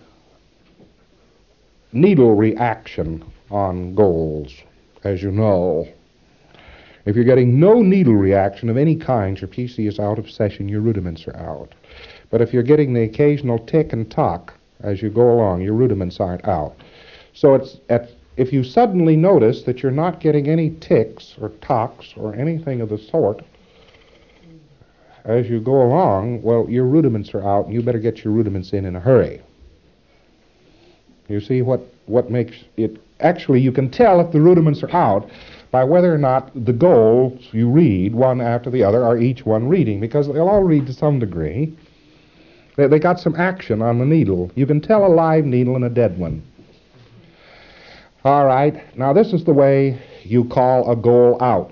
needle reaction on goals, as you null. If you're getting no needle reaction of any kind, your PC is out of session, your rudiments are out. But if you're getting the occasional tick and tock as you go along, your rudiments aren't out. So if you suddenly notice that you're not getting any ticks or tocks or anything of the sort as you go along, well, your rudiments are out, and you better get your rudiments in a hurry. You see what makes it... Actually, you can tell if the rudiments are out by whether or not the goals you read, one after the other, are each one reading, because they'll all read to some degree. They got some action on the needle. You can tell a live needle and a dead one. All right, now this is the way you call a goal out.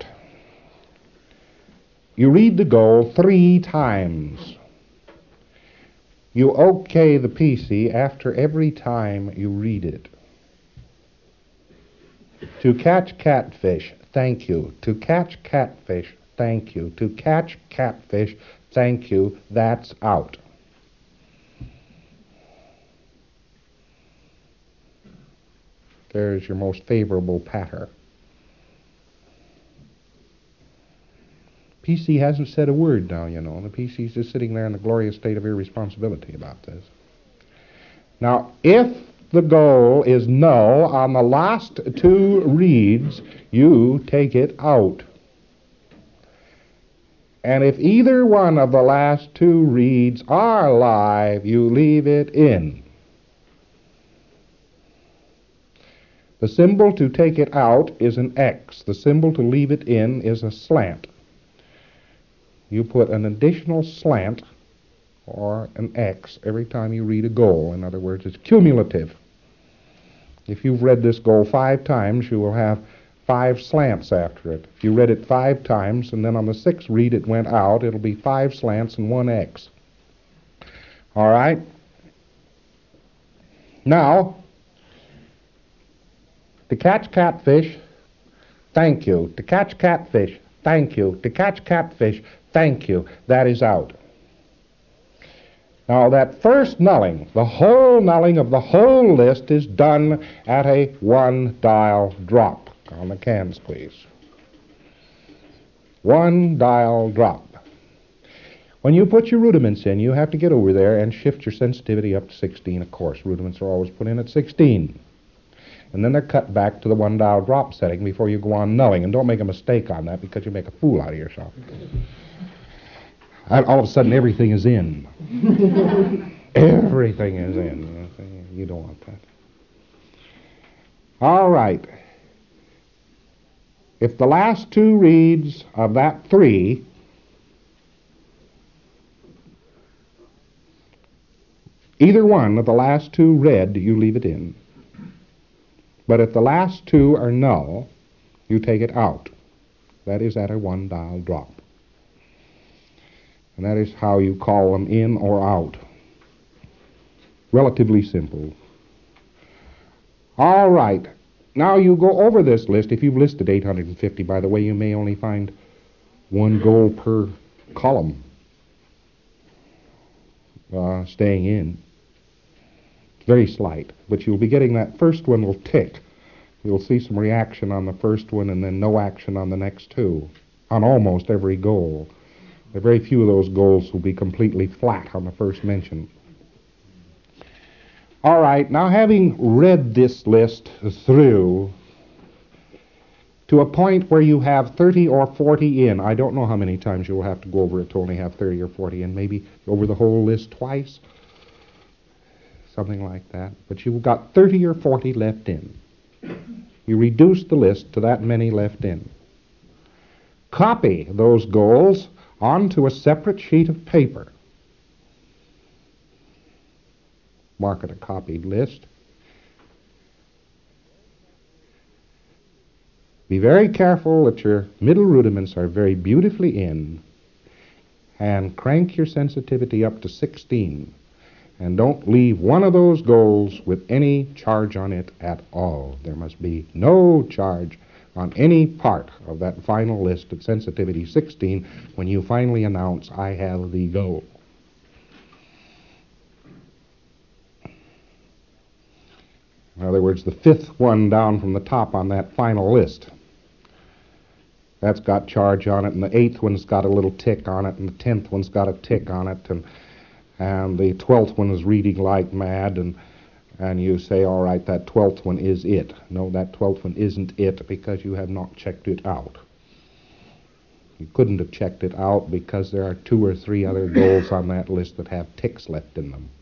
You read the goal 3 times. You OK the PC after every time you read it. To catch catfish, thank you. To catch catfish, thank you. To catch catfish, thank you. That's out. There's your most favorable patter. PC hasn't said a word now, you know. The PC's just sitting there in the glorious state of irresponsibility about this. Now, if the goal is null on the last 2 reads, you take it out. And if either one of the last 2 reads are live, you leave it in. The symbol to take it out is an X. The symbol to leave it in is a slant. You put an additional slant or an X every time you read a goal. In other words, it's cumulative. If you've read this goal 5 times, you will have 5 slants after it. If you read it 5 times, and then on the 6th read it went out, it'll be 5 slants and 1 X. All right? Now, to catch catfish, thank you. To catch catfish, thank you. To catch catfish, thank you. That is out. Now, that first nulling, the whole nulling of the whole list is done at a 1 dial drop on the can squeeze. 1 dial drop. When you put your rudiments in, you have to get over there and shift your sensitivity up to 16, of course. Rudiments are always put in at 16. And then they're cut back to the 1 dial drop setting before you go on nulling. And don't make a mistake on that, because you make a fool out of yourself. All of a sudden, everything is in. Everything is in. You don't want that. All right. If the last 2 reads of that 3 either one of the last 2 read, you leave it in. But if the last 2 are null, you take it out. That is at a 1 dial drop. And that is how you call them in or out. Relatively simple. All right. Now you go over this list. If you've listed 850, by the way, you may only find 1 goal per column staying in. Very slight, but you'll be getting that first one will tick. You'll see some reaction on the first one and then no action on the next 2, on almost every goal. There are very few of those goals will be completely flat on the first mention. All right, now having read this list through to a point where you have 30 or 40 in, I don't know how many times you'll have to go over it to only have 30 or 40 in, maybe over the whole list twice. Something like that. But you've got 30 or 40 left in. You reduce the list to that many left in. Copy those goals onto a separate sheet of paper. Mark it a copied list. Be very careful that your middle rudiments are very beautifully in, and crank your sensitivity up to 16. And don't leave one of those goals with any charge on it at all. There must be no charge on any part of that final list at sensitivity 16 when you finally announce, I have the goal. In other words, the 5th one down from the top on that final list. That's got charge on it, and the 8th one's got a little tick on it, and the 10th one's got a tick on it, and the 12th one is reading like mad, and you say, all right, that 12th one is it. No, that 12th one isn't it, because you have not checked it out. You couldn't have checked it out because there are 2 or 3 other goals on that list that have ticks left in them.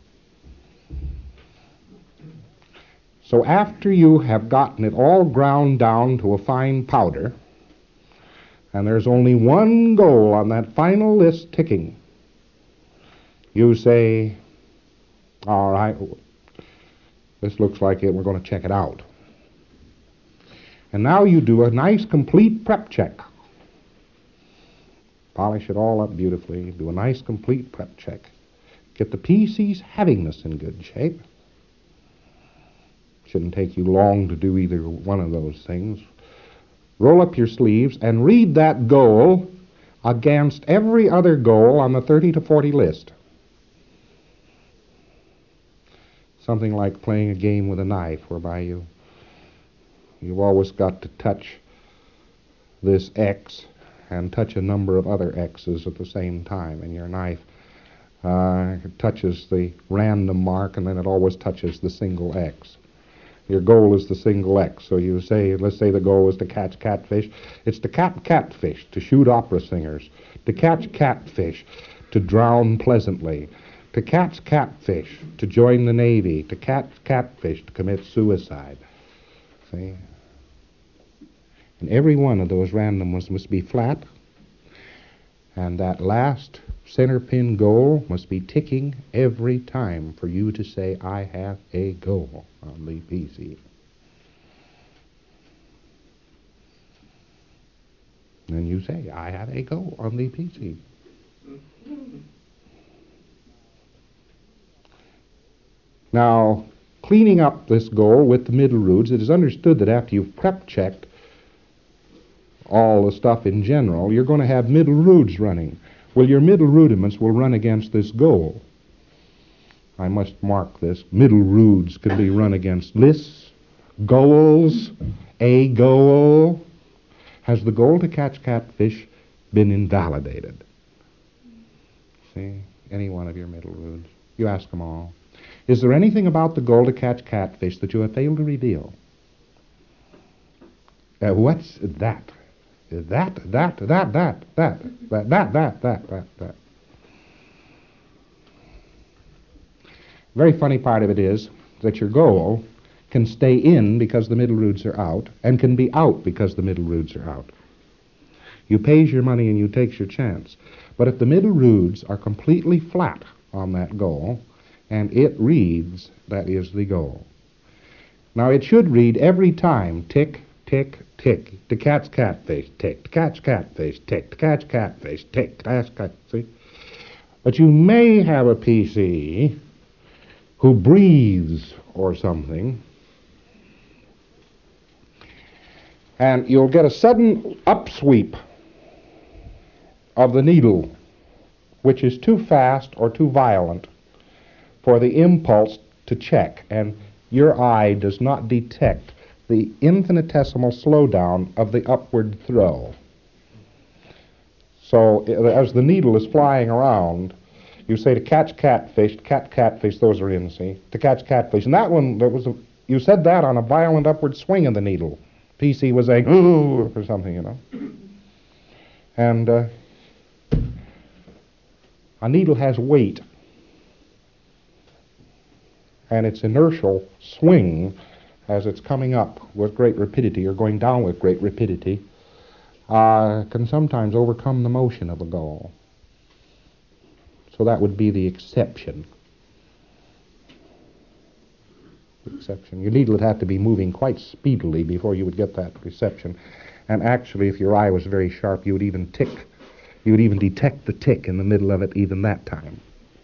So after you have gotten it all ground down to a fine powder, and there's only 1 goal on that final list ticking, you say, all right, this looks like it, we're going to check it out. And now you do a nice complete prep check. Polish it all up beautifully, do a nice complete prep check. Get the PC's havingness in good shape. Shouldn't take you long to do either one of those things. Roll up your sleeves and read that goal against every other goal on the 30 to 40 list. Something like playing a game with a knife, whereby you've always got to touch this X and touch a number of other X's at the same time, and your knife touches the random mark, and then it always touches the single X. Your goal is the single X, so you say, let's say the goal is to catch catfish. It's to catch catfish, to shoot opera singers, to catch catfish, to drown pleasantly, to catch catfish, to join the Navy, to catch catfish, to commit suicide. See? And every one of those random ones must be flat, and that last center pin goal must be ticking every time for you to say, I have a goal on the PC. you say, I have a goal on the PC. Now, cleaning up this goal with the middle roods, it is understood that after you've prep checked all the stuff in general, you're going to have middle roods running. Well, your middle rudiments will run against this goal. I must mark this. Middle roods can be run against lists, goals, a goal. Has the goal to catch catfish been invalidated? See, any one of your middle roods. You ask them all. Is there anything about the goal to catch catfish that you have failed to reveal? What's that? That. Very funny part of it is that your goal can stay in because the middle roods are out, and can be out because the middle roods are out. You pays your money and you takes your chance. But if the middle roods are completely flat on that goal, and it reads, that is the goal. Now it should read every time, tick, tick, tick, to catch catfish, tick, to catch catfish, tick, to catch catfish, tick, to catch catfish. But you may have a PC who breathes or something, and you'll get a sudden upsweep of the needle, which is too fast or too violent for the impulse to check, and your eye does not detect the infinitesimal slowdown of the upward throw. So as the needle is flying around, you say to catch catfish, those are in, see, to catch catfish. And that one, you said that on a violent upward swing of the needle. PC was saying, ooh, or something, you know. And a needle has weight, and its inertial swing as it's coming up with great rapidity or going down with great rapidity can sometimes overcome the motion of a goal. So that would be the exception. Your needle would have to be moving quite speedily before you would get that reception. And actually, if your eye was very sharp, you would even detect the tick in the middle of it even that time.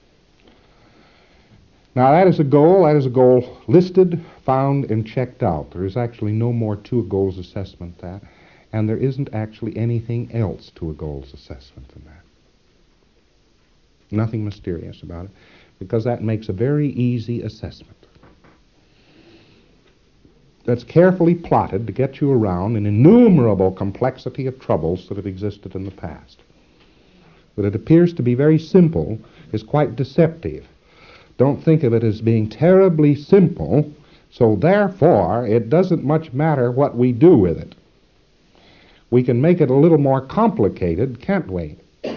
Now that is a goal listed, found, and checked out. There is actually no more to a goals assessment than that, and there isn't actually anything else to a goals assessment than that. Nothing mysterious about it, because that makes a very easy assessment. That's carefully plotted to get you around an innumerable complexity of troubles that have existed in the past. That it appears to be very simple is quite deceptive. Don't think of it as being terribly simple, so therefore it doesn't much matter what we do with it. We can make it a little more complicated, can't we?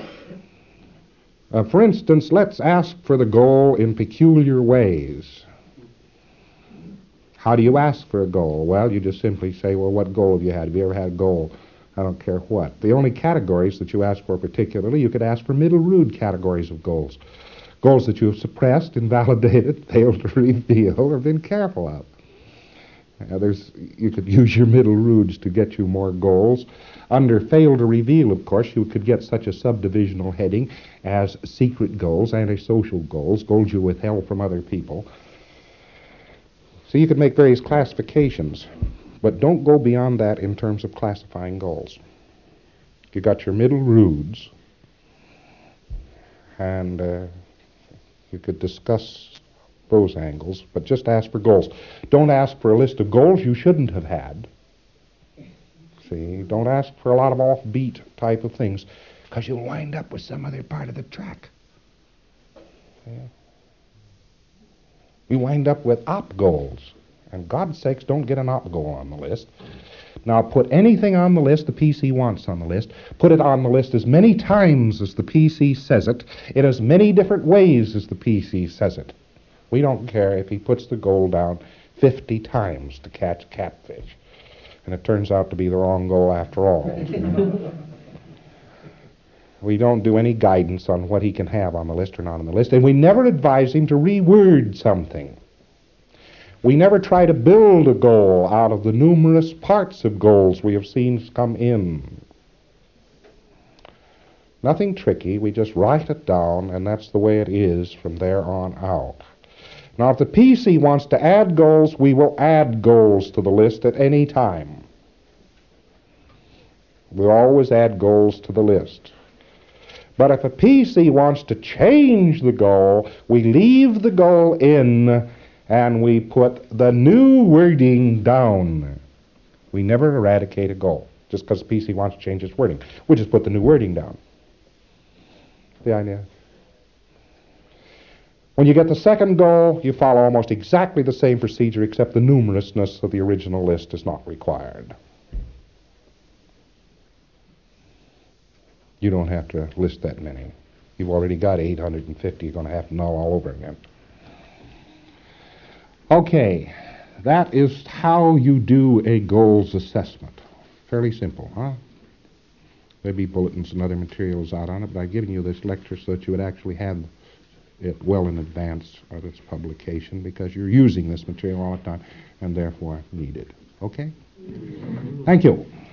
For instance, let's ask for the goal in peculiar ways. How do you ask for a goal? Well, you just simply say, well, what goal have you had? Have you ever had a goal? I don't care what. The only categories that you ask for particularly, you could ask for middle rood categories of goals. Goals that you have suppressed, invalidated, failed to reveal, or been careful of. You could use your middle roods to get you more goals. Under fail to reveal, of course, you could get such a subdivisional heading as secret goals, antisocial goals, goals you withheld from other people. So you could make various classifications, but don't go beyond that in terms of classifying goals. You got your middle roods, and you could discuss those angles, but just ask for goals. Don't ask for a list of goals you shouldn't have had. See, don't ask for a lot of offbeat type of things, because you'll wind up with some other part of the track. Yeah. You wind up with op goals, and God's sakes, don't get an op goal on the list. Now put anything on the list the PC wants on the list. Put it on the list as many times as the PC says it, in as many different ways as the PC says it. We don't care if he puts the goal down 50 times to catch catfish, and it turns out to be the wrong goal after all. We don't do any guidance on what he can have on the list or not on the list, and we never advise him to reword something. We never try to build a goal out of the numerous parts of goals we have seen come in. Nothing tricky. We just write it down, and that's the way it is from there on out. Now, if the PC wants to add goals, we will add goals to the list at any time. We'll always add goals to the list. But if a PC wants to change the goal, we leave the goal in and we put the new wording down. We never eradicate a goal just because the PC wants to change its wording. We just put the new wording down. The idea? When you get the second goal, you follow almost exactly the same procedure, except the numerousness of the original list is not required. You don't have to list that many. You've already got 850. You're going to have to null all over again. Okay, that is how you do a goals assessment. Fairly simple, huh? There'll be bulletins and other materials out on it, but I've given you this lecture so that you would actually have it well in advance of its publication, because you're using this material all the time and therefore need it. Okay? Thank you.